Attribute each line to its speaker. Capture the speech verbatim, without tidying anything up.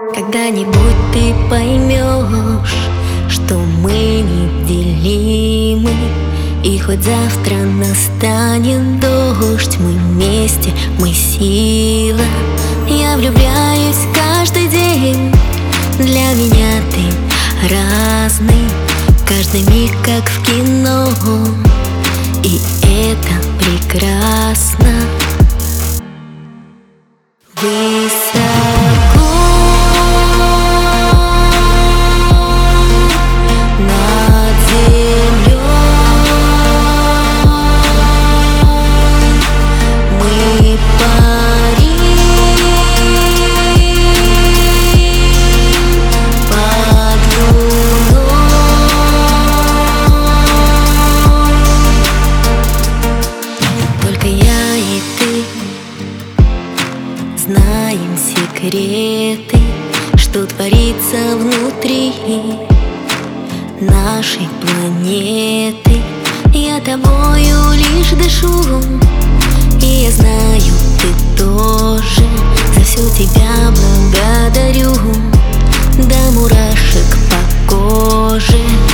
Speaker 1: Когда-нибудь ты поймешь, что мы неделимы, и хоть завтра настанет дождь, мы вместе, мы сила. Я влюбляюсь каждый день, для меня ты разный, каждый миг как в кино, и это прекрасно. Высоко над землей мы парим под луной. Только я и ты знаем секреты, что творится внутри нашей планеты. Я тобою лишь дышу, и я знаю, ты тоже. За все тебя благодарю, до мурашек по коже.